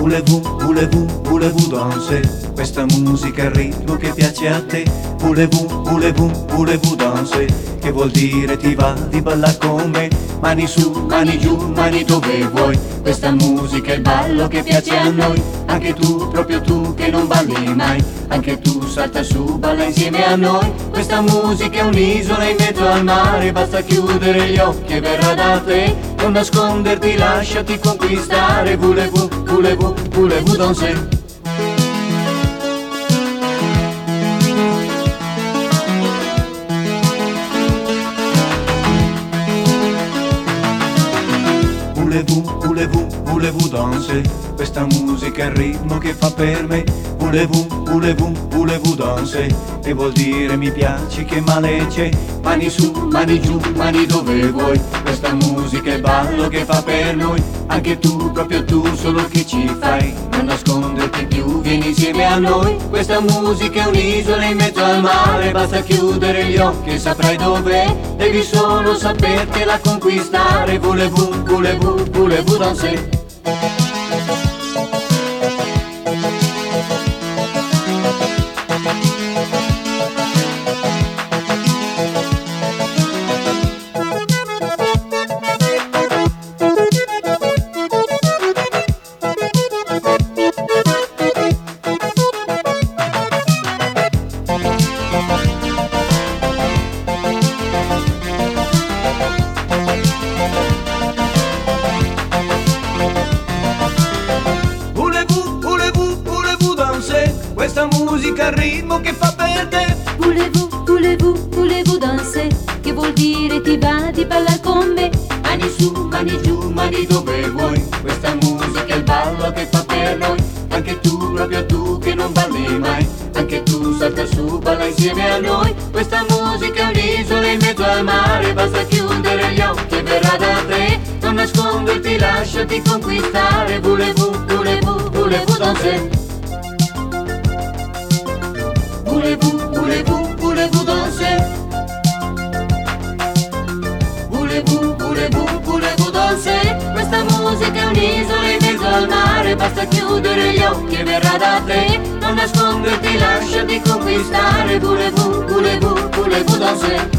Voulez-vous danser? Questa musica è il ritmo che piace a te. Voulez-vous danser? Che vuol dire ti va di ballare con me? Mani su, mani giù, mani dove vuoi. Questa musica è il ballo che piace a noi. Anche tu, proprio tu che non balli mai. Anche tu salta su, balla insieme a noi. Questa musica è un'isola in mezzo al mare. Basta chiudere gli occhi e verrà da te. Non nasconderti, lasciati conquistare. Voulez-vous danser? Voulez-vous danser? Questa musica è il ritmo che fa per me. Voulez-vous danser? Che vuol dire mi piaci, che male c'è? Mani su, mani giù, mani dove vuoi. Questa musica è il ballo che fa per noi. Anche tu, proprio tu, solo che ci fai. Non nasconderti più, vieni insieme a noi. Questa musica è un'isola in mezzo al mare. Basta chiudere gli occhi e saprai dov'è. Devi solo sapertela conquistare. Voulez-vous danser? Questa musica è il ritmo che fa per te. Voulez-vous danser? Che vuol dire ti va di ballare con me? Mani su, mani giù, mani dove vuoi. Questa musica è il ballo che fa per noi. Anche tu, proprio tu che non balli mai. Anche tu salta su, balla insieme a noi. Questa musica è un'isola in mezzo al mare. Basta chiudere gli occhi e verrà da te. Non nasconderti, lasciati conquistare. Voulez-vous danser? Voulez-vous danser? Voulez-vous danser? Questa musica è un'isola in mezzo al mare. Basta chiudere gli occhi e verrà da te. Non nasconderti, lasciati conquistare. Voulez-vous danser?